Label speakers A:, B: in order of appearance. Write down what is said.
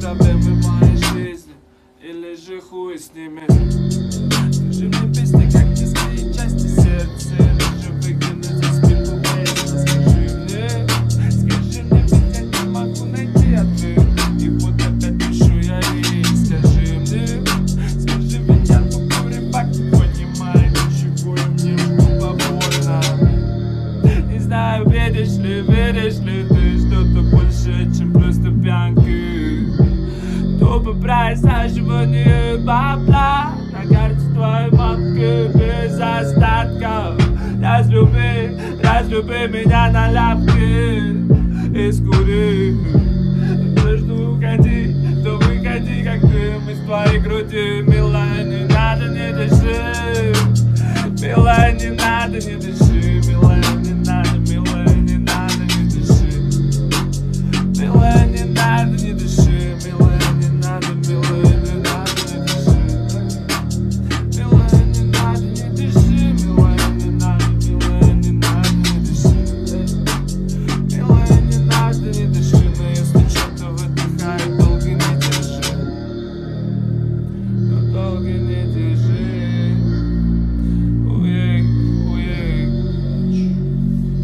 A: проблемы в моей жизни, или же хуй с ними. Скажи мне, песня, как мне свои части сердца, или же выкинуть из спину песни. Скажи мне, ведь я не могу найти ответ, и вот опять пишу я ей. Скажи ведь я тупой рыбак, не понимаю ничего, и мне тупо больно. Не знаю, веришь ли ты что-то больше, чем просто пьянки. Тупо происхождение бабла на карте твоей мамки без остатков. Разлюби меня на ляпки и скури. Жду, уходи, то выходи, как дым из твоей груди. Милая, не надо, не дыши. Милая, не надо, не дыши. Милая,